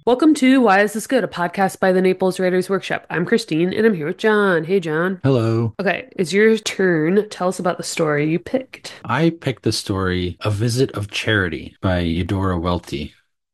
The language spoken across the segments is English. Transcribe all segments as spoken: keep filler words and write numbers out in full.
Welcome to Why Is This Good? A podcast by the Naples Writers Workshop. I'm Christine and I'm here with John. Hey, John. Hello. Okay, it's your turn. Tell us about the story you picked. I picked the story A Visit of Charity by Eudora Welty.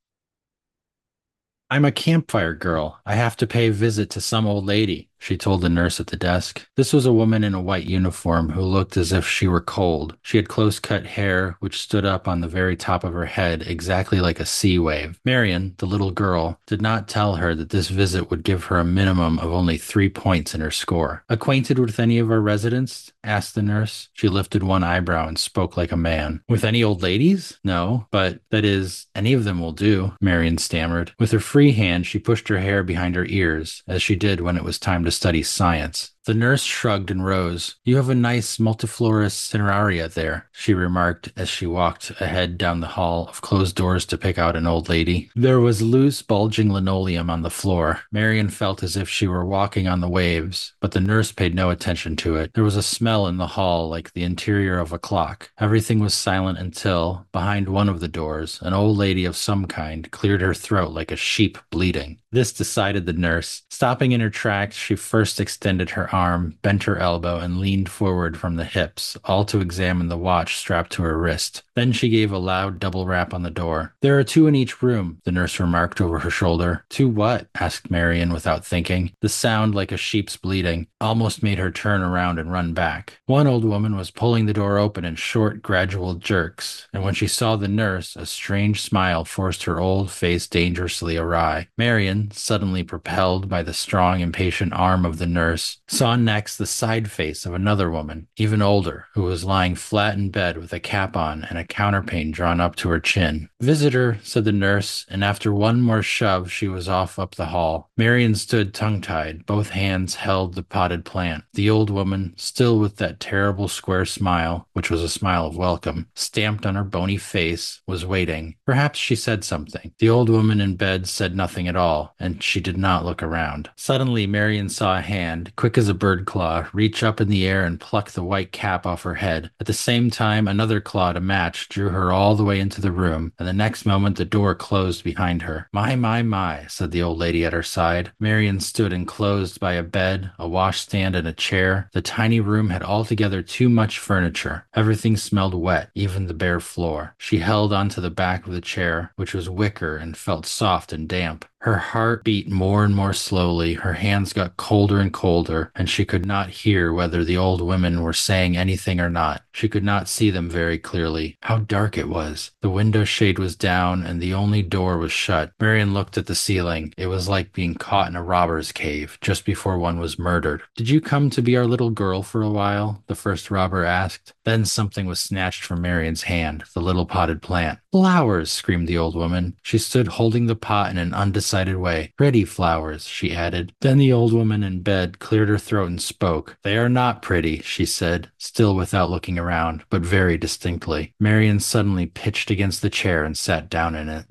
I'm a campfire girl. I have to pay a visit to some old lady, she told the nurse at the desk. This was a woman in a white uniform who looked as if she were cold. She had close-cut hair, which stood up on the very top of her head, exactly like a sea wave. Marion, the little girl, did not tell her that this visit would give her a minimum of only three points in her score. Acquainted with any of our residents? Asked the nurse. She lifted one eyebrow and spoke like a man. With any old ladies? No, but that is, any of them will do, Marion stammered. With her free hand, she pushed her hair behind her ears, as she did when it was time to study science. The nurse shrugged and rose. You have a nice multiflora cineraria there, she remarked as she walked ahead down the hall of closed doors to pick out an old lady. There was loose, bulging linoleum on the floor. Marion felt as if she were walking on the waves, but the nurse paid no attention to it. There was a smell in the hall like the interior of a clock. Everything was silent until, behind one of the doors, an old lady of some kind cleared her throat like a sheep bleeding. This decided the nurse. Stopping in her tracks, she first extended her arm, bent her elbow, and leaned forward from the hips, all to examine the watch strapped to her wrist. Then she gave a loud double rap on the door. There are two in each room, the nurse remarked over her shoulder. Two what? Asked Marion without thinking. The sound, like a sheep's bleating, almost made her turn around and run back. One old woman was pulling the door open in short, gradual jerks, and when she saw the nurse, a strange smile forced her old face dangerously awry. Marion, suddenly propelled by the strong, impatient arm of the nurse, saw next the side face of another woman, even older, who was lying flat in bed with a cap on and a counterpane drawn up to her chin. Visitor, said the nurse, and after one more shove she was off up the hall. Marion stood tongue-tied. Both hands held the potted plant. The old woman, still with that terrible square smile, which was a smile of welcome, stamped on her bony face, was waiting. Perhaps she said something. The old woman in bed said nothing at all, and she did not look around. Suddenly Marion saw a hand, quick as a bird claw, reach up in the air and pluck the white cap off her head. At the same time, another claw to match drew her all the way into the room, and the next moment the door closed behind her. My, my, my, said the old lady at her side. Marion stood enclosed by a bed, a washstand, and a chair. The tiny room had altogether too much furniture. Everything smelled wet, even the bare floor. She held onto the back of the chair, which was wicker and felt soft and damp. Her heart beat more and more slowly, her hands got colder and colder, and she could not hear whether the old women were saying anything or not. She could not see them very clearly. How dark it was. The window shade was down, and the only door was shut. Marion looked at the ceiling. It was like being caught in a robber's cave, just before one was murdered. Did you come to be our little girl for a while? The first robber asked. Then something was snatched from Marion's hand, the little potted plant. Flowers, screamed the old woman. She stood holding the pot in an undecided way. Pretty flowers, she added. Then the old woman in bed cleared her throat and spoke. They are not pretty, she said, still without looking around, but very distinctly. Marion suddenly pitched against the chair and sat down in it.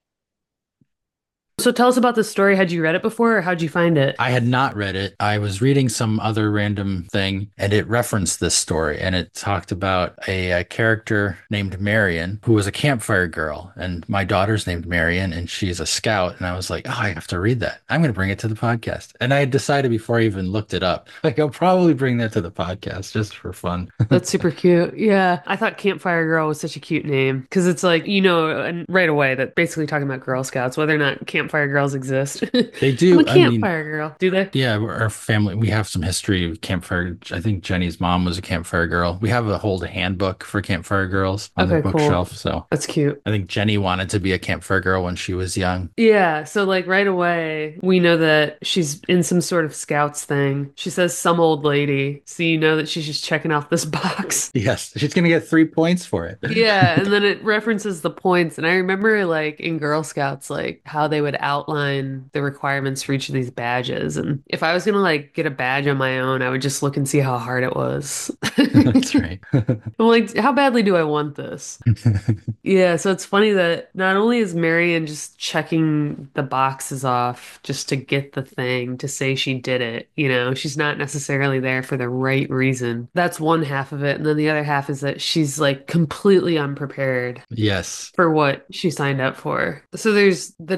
So tell us about this story. Had you read it before or how'd you find it? I had not read it. I was reading some other random thing and it referenced this story and it talked about a, a character named Marion who was a campfire girl. And my daughter's named Marion and she's a scout. And I was like, oh, I have to read that. I'm going to bring it to the podcast. And I had decided before I even looked it up, like I'll probably bring that to the podcast just for fun. That's super cute. Yeah. I thought Campfire Girl was such a cute name because it's like, you know, and right away that basically talking about Girl Scouts, whether or not Campfire Girls exist. They I'm a do. I mean, campfire girl. Do they? yeah, our family, we have some history of campfire. I think Jenny's mom was a campfire girl. We have a whole handbook for campfire girls on the Okay, cool. bookshelf. So That's cute. I think Jenny wanted to be a campfire girl when she was young. Yeah, so like right away, we know that she's in some sort of scouts thing. She says some old lady, so you know that she's just checking off this box. Yes, she's gonna get three points for it. Yeah, and then it references the points. And I remember like in Girl Scouts, like how they would outline the requirements for each of these badges. And if I was gonna like get a badge on my own, I would just look and see how hard it was. That's right. I'm like, how badly do I want this? Yeah, so it's funny that not only is Marion just checking the boxes off just to get the thing to say she did it, you know, she's not necessarily there for the right reason. That's one half of it. And then the other half is that she's like completely unprepared Yes. for what she signed up for. So there's the dynamic of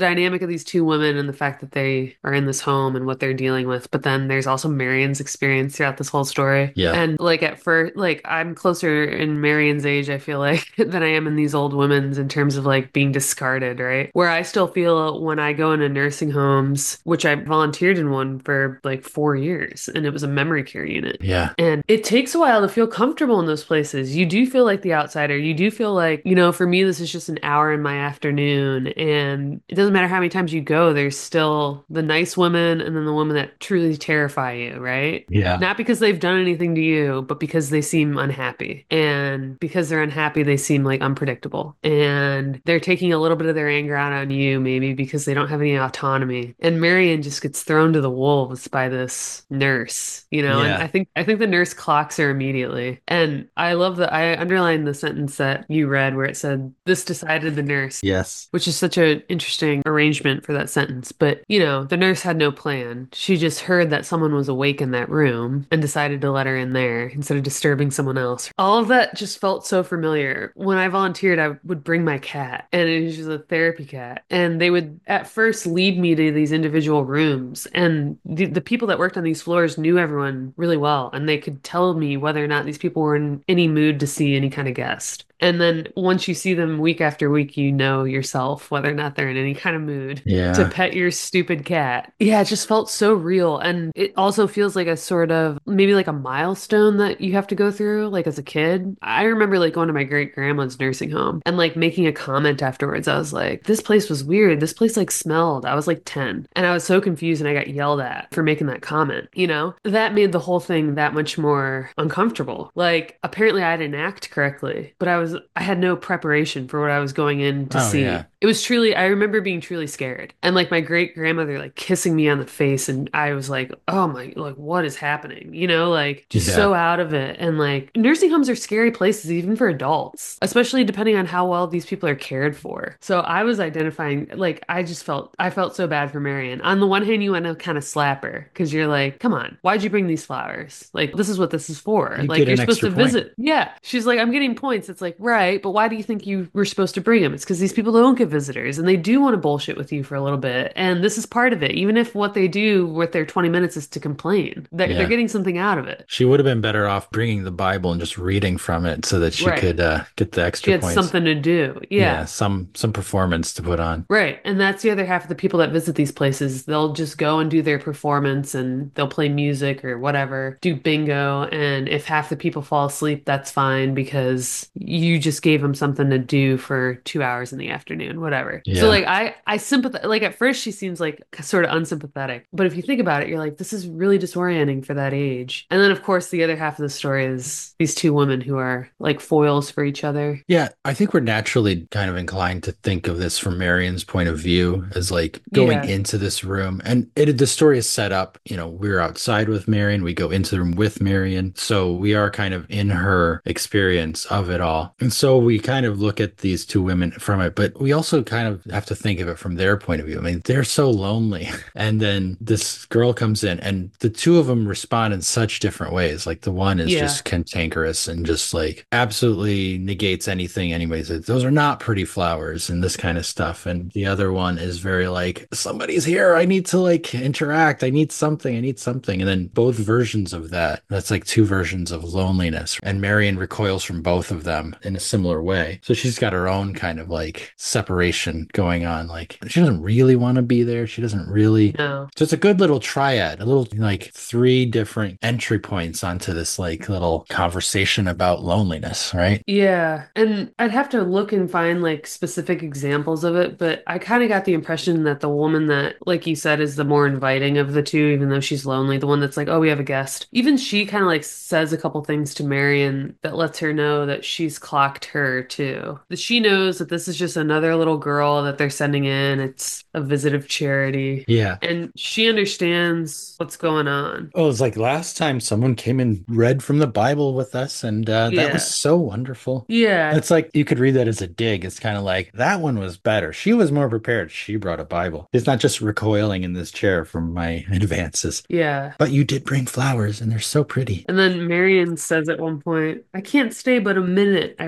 of these two women and the fact that they are in this home and what they're dealing with, but then there's also Marion's experience throughout this whole story. Yeah. And like at first, like I'm closer in Marion's age, I feel like, than I am in these old women's in terms of like being discarded, right? Where I still feel when I go into nursing homes, which I volunteered in one for like four years, and it was a memory care unit. Yeah. And it takes a while to feel comfortable in those places. You do feel like the outsider. You do feel like, you know, for me, this is just an hour in my afternoon. And it doesn't matter how many times you go, there's still the nice women and then the women that truly terrify you, right? Yeah. Not because they've done anything to you, but because they seem unhappy. And because they're unhappy, they seem like unpredictable. And they're taking a little bit of their anger out on you, maybe because they don't have any autonomy. And Marion just gets thrown to the wolves by this nurse, you know, and I Yeah. think I think the nurse clocks her immediately. And I love that I underlined the sentence that you read where it said, "This decided the nurse," Yes. which is such an interesting arrangement for that sentence. But, you know, the nurse had no plan. She just heard that someone was awake in that room and decided to let her in there instead of disturbing someone else. All of that just felt so familiar. When I volunteered, I would bring my cat, and it was just a therapy cat. And they would at first lead me to these individual rooms. And the, the people that worked on these floors knew everyone really well, and they could tell me whether or not these people were in any mood to see any kind of guest. And then once you see them week after week, you know yourself whether or not they're in any kind of mood to Yeah. pet your stupid cat. Yeah, it just felt so real. And it also feels like a sort of maybe like a milestone that you have to go through, like as a kid. I remember like going to my great grandma's nursing home and like making a comment afterwards. I was like, this place was weird. This place like smelled. I was like ten and I was so confused and I got yelled at for making that comment, you know? That made the whole thing that much more uncomfortable. Like apparently I didn't act correctly, but I was I had no preparation for what I was going in to Oh, see. yeah. It was truly, I remember being truly scared. And like my great grandmother like kissing me on the face and I was like, "Oh my, like what is happening?" You know, like just Yeah. so out of it. And like nursing homes are scary places even for adults, especially depending on how well these people are cared for. So I was identifying like I just felt I felt so bad for Marion. On the one hand, you want to kind of slap her because you're like, "Come on, why'd you bring these flowers? Like this is what this is for. You Like get you're an supposed extra to point. visit." Yeah. She's like, "I'm getting points." It's like, right, but why do you think you were supposed to bring them? It's because these people don't get visitors and they do want to bullshit with you for a little bit. And this is part of it. Even if what they do with their twenty minutes is to complain, they're, they're Yeah. getting something out of it. She would have been better off bringing the Bible and just reading from it so that she Right. could uh, get the She extra had points. something to do. Yeah, Yeah. some some performance to put on. Right. And that's the other half of the people that visit these places. They'll just go and do their performance and they'll play music or whatever, do bingo. And if half the people fall asleep, that's fine because you just gave them something to do for two hours in the afternoon, whatever. So Yeah. like I, I sympathize, like at first she seems like sort of unsympathetic, but if you think about it, you're like, this is really disorienting for that age. And then of course the other half of the story is these two women who are like foils for each other. Yeah, I think we're naturally kind of inclined to think of this from Marion's point of view as like going Yeah. into this room. And it the story is set up, you know, we're outside with Marion, we go into the room with Marion. So we are kind of in her experience of it all. And so we kind of look at these two women from it, but we also kind of have to think of it from their point of view. I mean, they're so lonely. And then this girl comes in and the two of them respond in such different ways. Like the one is Yeah. just cantankerous and just like absolutely negates anything anyways. Those are not pretty flowers and this kind of stuff. And the other one is very like, somebody's here. I need to like interact. I need something. I need something. And then both versions of that, that's like two versions of loneliness. And Marion recoils from both of them in a similar way. So she's got her own kind of like separation going on. Like she doesn't really want to be there. She doesn't really. No. So it's a good little triad, a little like three different entry points onto this like little conversation about loneliness, right? Yeah, and I'd have to look and find like specific examples of it, but I kind of got the impression that the woman that, like you said, is the more inviting of the two, even though she's lonely, the one that's like, "Oh, we have a guest." Even she kind of like says a couple things to Marion that lets her know that she's clocked her too. That she knows that this is just another little girl that they're sending in. It's a visit of charity. Yeah. And she understands what's going on. Oh, it's like last time someone came and read from the Bible with us, and uh, that was Yeah. so wonderful. Yeah. It's like you could read that as a dig. It's kind of like that one was better. She was more prepared. She brought a Bible. It's not just recoiling in this chair from my advances. Yeah. But you did bring flowers, and they're so pretty. And then Marion says at one point, "I can't stay but a minute. I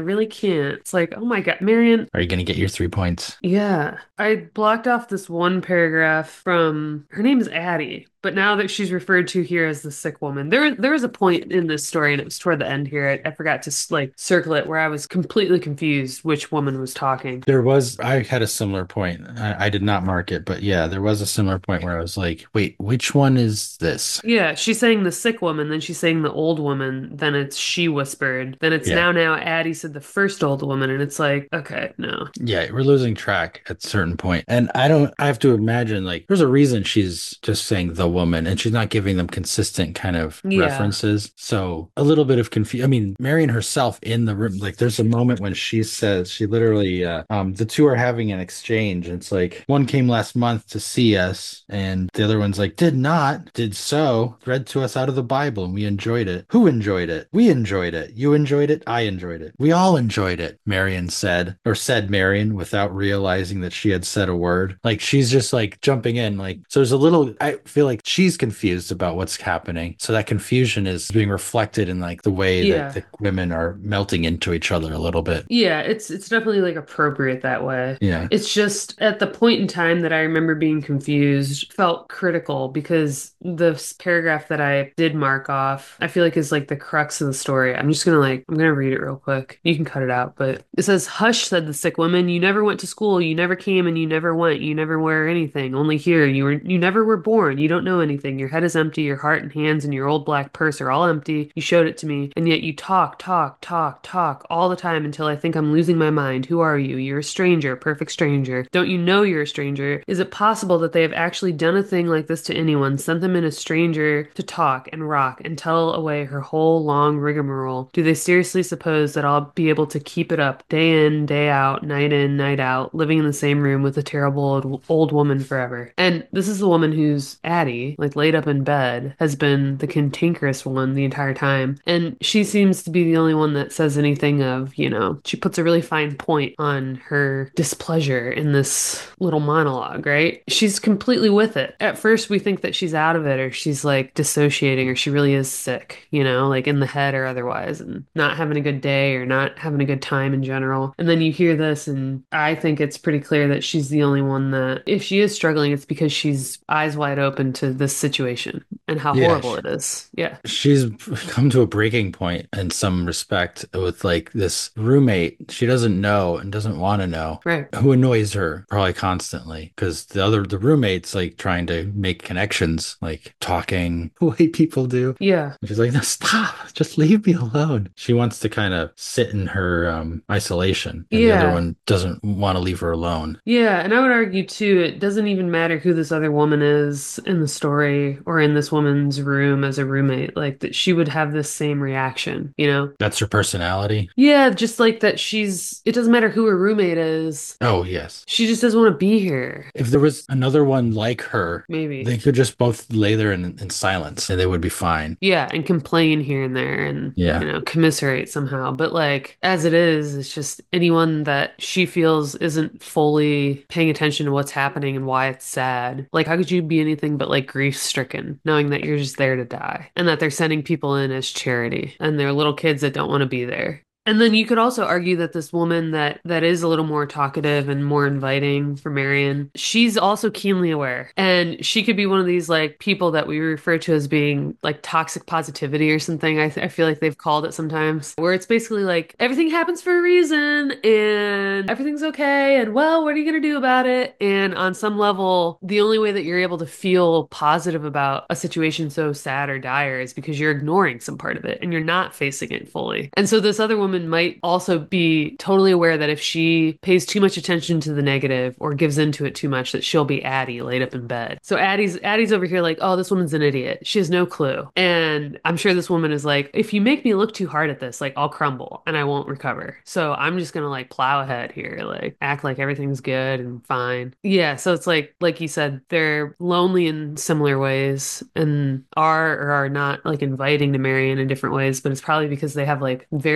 really can't. It's like, oh my God, Marion. Are you going to get your three points? Yeah, I blocked off this one paragraph from her name is Addie, but now that she's referred to here as the sick woman, there there was a point in this story, and it was toward the end here. I, I forgot to like circle it where I was completely confused which woman was talking. There was, I had a similar point. I, I did not mark it, but yeah, there was a similar point where I was like, wait, which one is this? Yeah, she's saying the sick woman, then she's saying the old woman, then it's she whispered, then it's Yeah. now now Addie said the first old woman, and it's like, okay, no. Yeah, we're losing track at a certain point. And I don't, I have to imagine like there's a reason she's just saying the woman and she's not giving them consistent kind of Yeah. references. So a little bit of confusion. I mean, Marion herself in the room, like there's a moment when she says, she literally, uh, um, the two are having an exchange. And it's like one came last month to see us, and the other one's like, did not, did so, read to us out of the Bible, and we enjoyed it. Who enjoyed it? We enjoyed it. You enjoyed it. I enjoyed it. We all enjoyed it, Marion said, or said Marion without realizing that she had said a word. Like she's just like jumping in. Like, so there's a little, I feel like she's confused about what's happening. So that confusion is being reflected in like the way that Yeah. the women are melting into each other a little bit. Yeah, it's it's definitely like appropriate that way. Yeah. It's just at the point in time that I remember being confused, felt critical because the s- paragraph that I did mark off, I feel like is like the crux of the story. I'm just gonna like I'm gonna read it real quick. You can cut it out, but it says, "Hush," said the sick woman. "You never went to school. You never came, and you never went. You never were anything. Only here. You were you never were born. You don't know anything. Your head is empty. Your heart and hands and your old black purse are all empty. You showed it to me, and yet you talk, talk, talk, talk all the time until I think I'm losing my mind. Who are you? You're a stranger, perfect stranger. Don't you know you're a stranger? Is it possible that they have actually done a thing like this to anyone, sent them in a stranger to talk and rock and tell away her whole long rigmarole? Do they seriously suppose that I'll be able to keep it up day in, day out, night in, night out, living in the same room with a terrible old, old woman forever?" And this is the woman who's Addie, like laid up in bed, has been the cantankerous one the entire time. And she seems to be the only one that says anything of, you know, she puts a really fine point on her displeasure in this little monologue, right? She's completely with it. At first, we think that she's out of it or she's like dissociating or she really is sick, you know, like in the head or otherwise, and not having a good day or not having a good time in general. And then you hear this, and I think it's pretty clear that she's the only one that, if she is struggling, it's because she's eyes wide open to this situation and how Yeah. horrible it is. Yeah. She's come to a breaking point in some respect with like this roommate she doesn't know and doesn't want to know, Right. who annoys her probably constantly because the other the roommate's like trying to make connections, like talking the way people do. Yeah. And she's like, no, stop, just leave me alone. She wants to kind of sit in her um, isolation, and the other Yeah. one doesn't want to leave her alone. Yeah, and I would argue too, it doesn't even matter who this other woman is in the story or in this woman's room as a roommate, like that she would have this same reaction, you know? That's her personality. Yeah, just like that she's, it doesn't matter who her roommate is. Oh, yes. She just doesn't want to be here. If there was another one like her, Maybe. they could just both lay there in, in silence and they would be fine. Yeah, and complain here and there and, Yeah. you know, commiserate somehow. But like, as it is, it's just anyone that she feels isn't fully paying attention to what's happening and why it's sad. Like, how could you be anything but like grief stricken, knowing that you're just there to die and that they're sending people in as charity and they're little kids that don't want to be there? And then you could also argue that this woman that that is a little more talkative and more inviting for Marion, she's also keenly aware. And she could be one of these like people that we refer to as being like toxic positivity or something. I, th- I feel like they've called it sometimes, where it's basically like everything happens for a reason and everything's okay. And well, what are you going to do about it? And on some level, the only way that you're able to feel positive about a situation so sad or dire is because you're ignoring some part of it and you're not facing it fully. And so this other woman might also be totally aware that if she pays too much attention to the negative or gives into it too much, that she'll be Addie laid up in bed. So Addie's Addie's over here like, oh, this woman's an idiot. She has no clue. And I'm sure this woman is like, if you make me look too hard at this, like I'll crumble and I won't recover. So I'm just gonna like plow ahead here, like act like everything's good and fine. Yeah, so it's like like you said, they're lonely in similar ways and are or are not like inviting to marry in different ways, but it's probably because they have like very different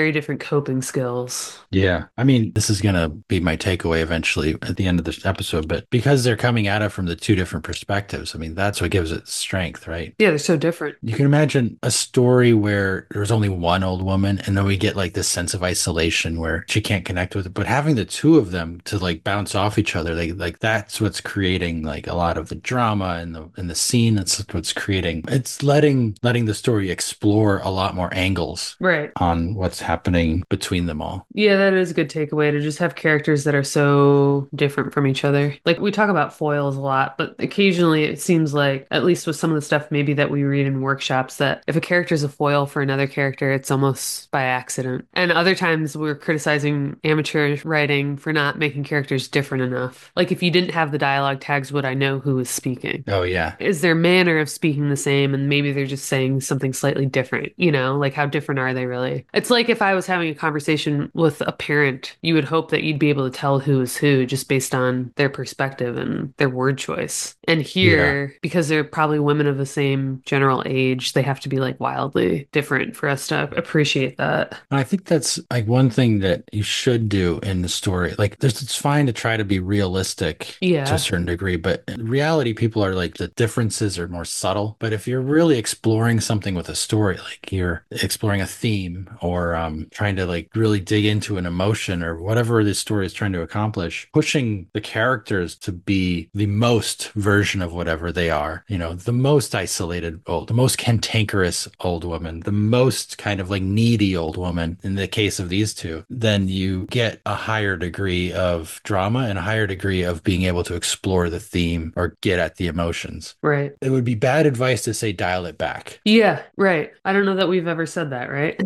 coping skills. Yeah. I mean, this is going to be my takeaway eventually at the end of this episode, but because they're coming at it from the two different perspectives, I mean, that's what gives it strength, right? Yeah, they're so different. You can imagine a story where there's only one old woman and then we get like this sense of isolation where she can't connect with it. But having the two of them to like bounce off each other, like like that's what's creating like a lot of the drama and the in the scene. That's what's creating. It's letting letting the story explore a lot more angles Right. on what's happening between them all. Yeah, that is a good takeaway to just have characters that are so different from each other. Like we talk about foils a lot, but occasionally it seems like, at least with some of the stuff maybe that we read in workshops, that if a character is a foil for another character, it's almost by accident. And other times we're criticizing amateur writing for not making characters different enough. Like if you didn't have the dialogue tags, would I know who is speaking? Oh yeah. Is their manner of speaking the same and maybe they're just saying something slightly different, you know? Like how different are they really? It's like if I was having a conversation with a parent, you would hope that you'd be able to tell who is who just based on their perspective and their word choice. And Yeah. here, because they're probably women of the same general age, they have to be like wildly different for us to appreciate that. And I think that's like one thing that you should do in the story. Like, there's, it's fine to try to be realistic to a Yeah, certain degree, but in reality, people are like the differences are more subtle. But if you're really exploring something with a story, like you're exploring a theme or um, trying to like really dig into an emotion or whatever this story is trying to accomplish, pushing the characters to be the most version of whatever they are, you know, the most isolated old, the most cantankerous old woman, the most kind of like needy old woman in the case of these two, then you get a higher degree of drama and a higher degree of being able to explore the theme or get at the emotions. right. It would be bad advice to say dial it back. Yeah, right. I don't know that we've ever said that, right?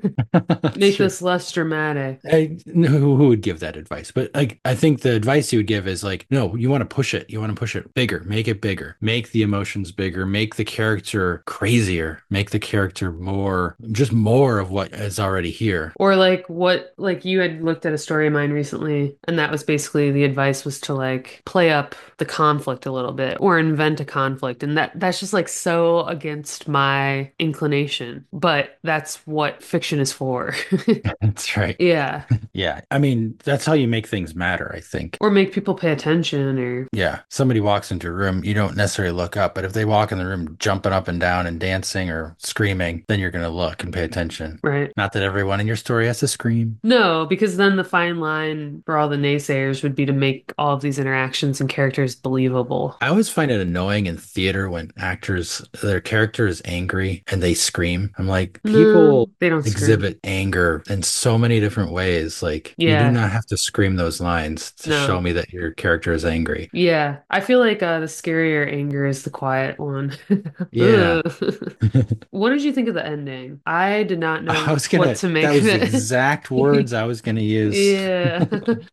That's Make true. this less dramatic. I, who, who would give that advice? But like, I think the advice you would give is like, no, you want to push it. You want to push it bigger, make it bigger, make the emotions bigger, make the character crazier, make the character more, just more of what is already here. Or like what, like you had looked at a story of mine recently, and that was basically the advice was to like play up the conflict a little bit or invent a conflict. And that that's just like so against my inclination. But that's what fiction is for. That's right. Yeah. Yeah. I mean, that's how you make things matter, I think. Or make people pay attention or Yeah. Somebody walks into a room, you don't necessarily look up, but if they walk in the room jumping up and down and dancing or screaming, then you're going to look and pay attention. right. Not that everyone in your story has to scream. No, because then the fine line for all the naysayers would be to make all of these interactions and characters believable. I always find it annoying in theater when actors, their character is angry and they scream. I'm like, No, people they don't scream. exhibit anger in so many different ways. Like, you do Yeah, not have to scream those lines to show no. me that your character is angry. Yeah, I feel like uh, the scarier anger is the quiet one. Yeah. Ugh. What did you think of the ending? I did not I know was what gonna, to that make of was the it. exact words I was gonna use. Yeah.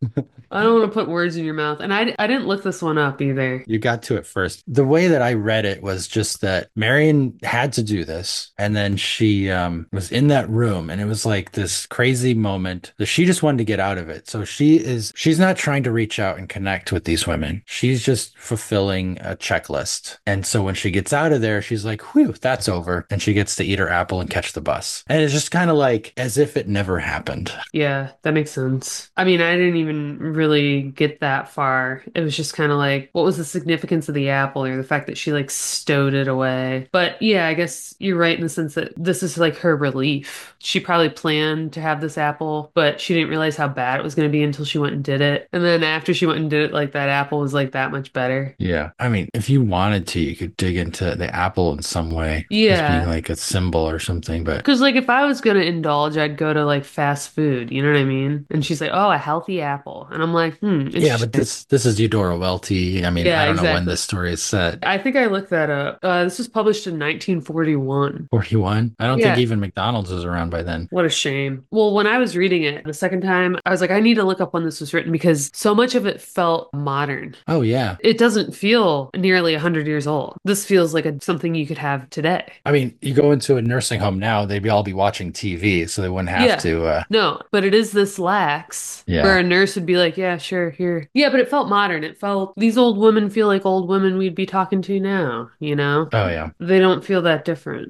I don't want to put words in your mouth. And I, I didn't look this one up either. You got to it first. The way that I read it was just that Marion had to do this, and then she um, was in that room, and it was like this crazy moment that she just wanted to get out of it. So she is, she's not trying to reach out and connect with these women. She's just fulfilling a checklist. And so when she gets out of there, she's like, whew, that's over. And she gets to eat her apple and catch the bus. And it's just kind of like as if it never happened. Yeah, that makes sense. I mean, I didn't even really get that far. It was just kind of like, what was the significance of the apple or the fact that she like stowed it away? But yeah, I guess you're right in the sense that this is like her relief. She probably planned to have this apple, but she didn't realize how bad it was going to be until she went and did it. And then after she went and did it, like that apple was like that much better. Yeah. I mean, if you wanted to, you could dig into the apple in some way as being Yeah. like a symbol or something. But Because, like, if I was going to indulge, I'd go to, like, fast food. You know what I mean? And she's like, oh, a healthy apple. And I'm like, hmm, yeah, but interesting. this this is Eudora Welty. I mean, Yeah, I don't know when exactly. this story is set. I think I looked that up. Uh, this was published in nineteen forty-one. forty-one? I don't think Yeah. even McDonald's was around by then. What a shame. Well, when I was reading it the second time, I was like, I need to look up when this was written because so much of it felt modern. Oh yeah. It doesn't feel nearly one hundred years old. This feels like a, something you could have today. I mean, you go into a nursing home now, they'd be all be watching T V, so they wouldn't have Yeah. to uh No, but it is this lax where yeah. a nurse would be like, yeah, sure, here. Yeah, but it felt modern. It felt these old women feel like old women we'd be talking to now, you know? Oh yeah. They don't feel that different.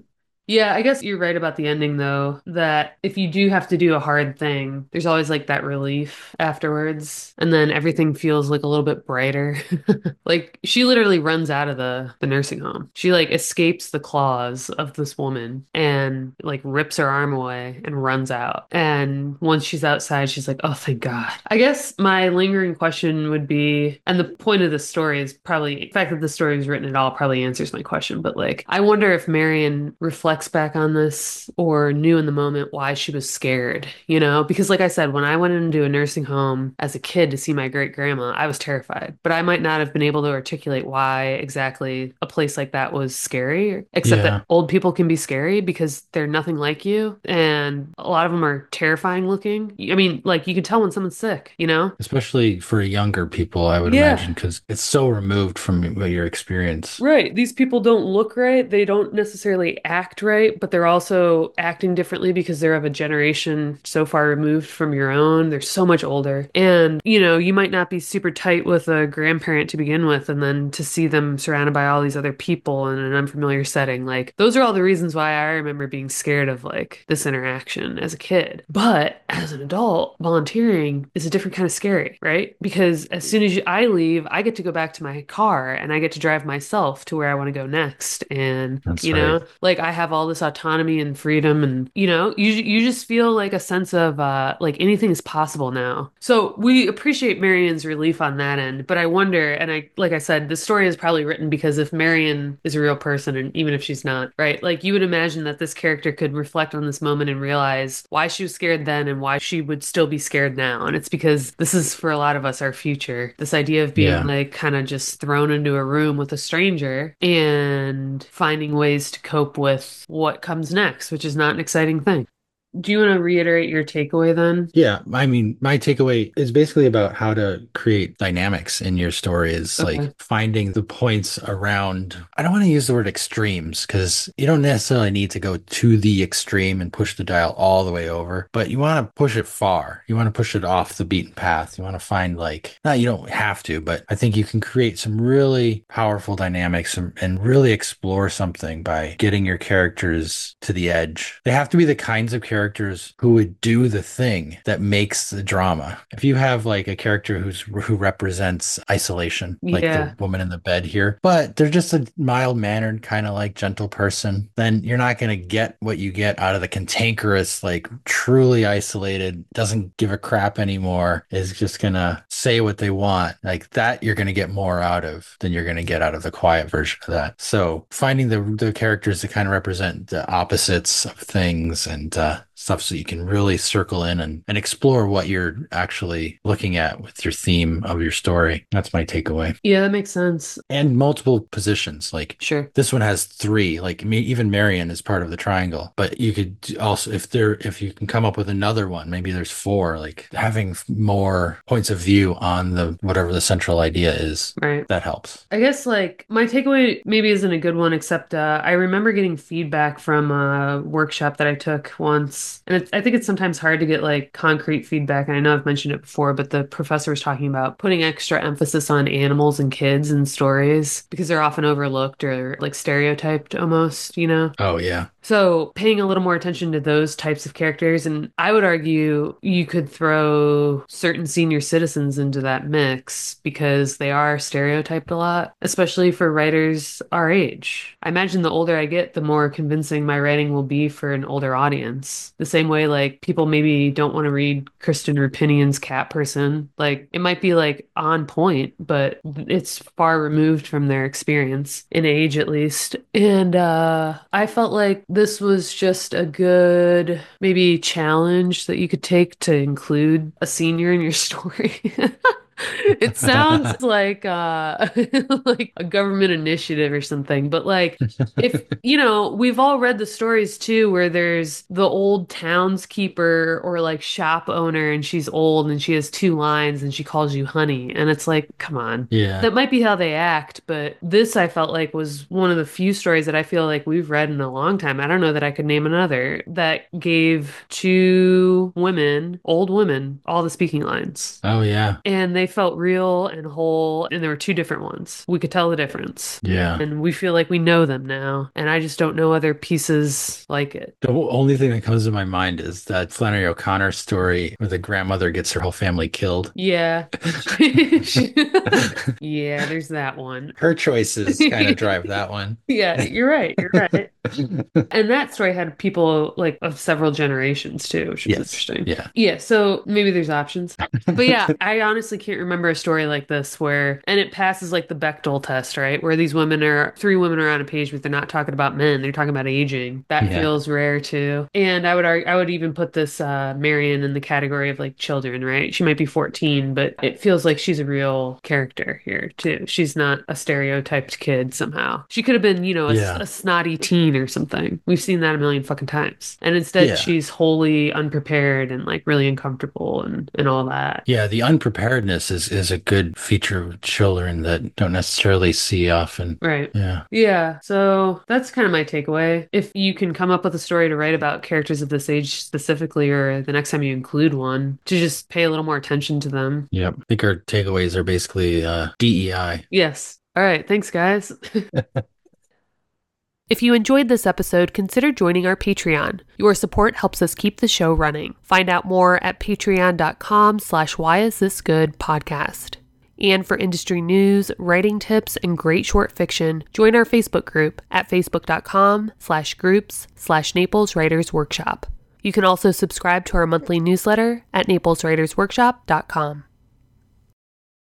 Yeah, I guess you're right about the ending though, that if you do have to do a hard thing, there's always like that relief afterwards, and then everything feels like a little bit brighter. Like she literally runs out of the the nursing home. She like escapes the claws of this woman and like rips her arm away and runs out. And once she's outside, she's like, "Oh, thank God." I guess my lingering question would be, and the point of this story is probably, the fact that the story was written at all probably answers my question, but like, I wonder if Marion reflects back on this or knew in the moment why she was scared, you know? Because like I said, when I went into a nursing home as a kid to see my great grandma, I was terrified, but I might not have been able to articulate why exactly a place like that was scary, except that Yeah. old people can be scary because they're nothing like you. And a lot of them are terrifying looking. I mean, like you can tell when someone's sick, you know? Especially for younger people, I would Yeah. imagine, because it's so removed from your experience. Right. These people don't look right. They don't necessarily act right, but they're also acting differently because they're of a generation so far removed from your own. They're so much older. And, you know, you might not be super tight with a grandparent to begin with, and then to see them surrounded by all these other people in an unfamiliar setting. Like, those are all the reasons why I remember being scared of like this interaction as a kid. But as an adult, volunteering is a different kind of scary, right? Because as soon as you, I leave, I get to go back to my car and I get to drive myself to where I want to go next. And, That's you right. know, like I have all this autonomy and freedom and, you know, you you just feel like a sense of uh like anything is possible now. So we appreciate Marion's relief on that end, but I wonder, and I like I said, the story is probably written because if Marion is a real person and even if she's not, right? Like you would imagine that this character could reflect on this moment and realize why she was scared then and why she would still be scared now. And it's because this is for a lot of us our future. This idea of being Yeah. like kind of just thrown into a room with a stranger and finding ways to cope with what comes next, which is not an exciting thing. Do you want to reiterate your takeaway then? Yeah, I mean, my takeaway is basically about how to create dynamics in your story is like Okay. finding the points around. I don't want to use the word extremes because you don't necessarily need to go to the extreme and push the dial all the way over, but you want to push it far. You want to push it off the beaten path. You want to find like, not you don't have to, but I think you can create some really powerful dynamics and, and really explore something by getting your characters to the edge. They have to be the kinds of characters characters who would do the thing that makes the drama. If you have like a character who's who represents isolation, like the Yeah. woman in the bed here, but they're just a mild-mannered, kind of like gentle person, then you're not going to get what you get out of the cantankerous, like truly isolated, doesn't give a crap anymore, is just going to say what they want. Like that, you're going to get more out of than you're going to get out of the quiet version of that. So finding the the characters that kind of represent the opposites of things and uh, stuff so you can really circle in and, and explore what you're actually looking at with your theme of your story. That's my takeaway. Yeah, that makes sense. And multiple positions. Like Sure. this one has three. Like me, even Marion is part of the triangle. But you could also, if there, if you can come up with another one, maybe there's four. Like having more points of view on the whatever the central idea is, Right. that helps. I guess like my takeaway maybe isn't a good one, except uh, I remember getting feedback from a workshop that I took once, and it's, I think it's sometimes hard to get like concrete feedback. And I know I've mentioned it before, but the professor was talking about putting extra emphasis on animals and kids in stories because they're often overlooked or like stereotyped almost, you know? Oh yeah. So, paying a little more attention to those types of characters, and I would argue you could throw certain senior citizens into that mix because they are stereotyped a lot, especially for writers our age. I imagine the older I get, the more convincing my writing will be for an older audience. The same way, like, people maybe don't want to read Kristen Rupinian's Cat Person. Like, it might be like on point, but it's far removed from their experience in age, at least. And uh, I felt like this was just a good maybe challenge that you could take to include a senior in your story. It sounds like uh like a government initiative or something, but like if you know, we've all read the stories too where there's the old townskeeper or like shop owner and she's old and she has two lines and she calls you honey and it's like, come on. Yeah. That might be how they act, but this I felt like was one of the few stories that I feel like we've read in a long time. I don't know that I could name another that gave two women, old women, all the speaking lines. Oh yeah. And they felt real and whole, and there were two different ones. We could tell the difference. Yeah. And we feel like we know them now. And I just don't know other pieces like it. The only thing that comes to my mind is that Flannery O'Connor story where the grandmother gets her whole family killed. Yeah. Yeah, there's that one. Her choices kind of drive that one. Yeah, you're right. You're right. And that story had people like of several generations too, which was Yes. interesting. Yeah. Yeah, so maybe there's options. But yeah, I honestly can't remember a story like this where, and it passes like the Bechdel test, right? Where these women are, three women are on a page, but they're not talking about men, they're talking about aging. That Yeah. feels rare too. And I would argue, I would even put this uh, Marion in the category of like children, right? She might be fourteen, but it feels like she's a real character here too. She's not a stereotyped kid somehow. She could have been, you know, a, Yeah. a snotty teen or something. We've seen that a million fucking times. And instead Yeah. she's wholly unprepared and like really uncomfortable and, and all that. Yeah, the unpreparedness is is a good feature of children that don't necessarily see often. Right. Yeah. Yeah. So that's kind of my takeaway. If you can come up with a story to write about characters of this age specifically, or the next time you include one, to just pay a little more attention to them. Yep. I think our takeaways are basically uh, D E I. Yes. All right. Thanks, guys. If you enjoyed this episode, consider joining our Patreon. Your support helps us keep the show running. Find out more at patreon.com slash why is this good podcast. And for industry news, writing tips, and great short fiction, join our Facebook group at facebook.com slash groups slash Naples Writers Workshop. You can also subscribe to our monthly newsletter at naples writers workshop dot com.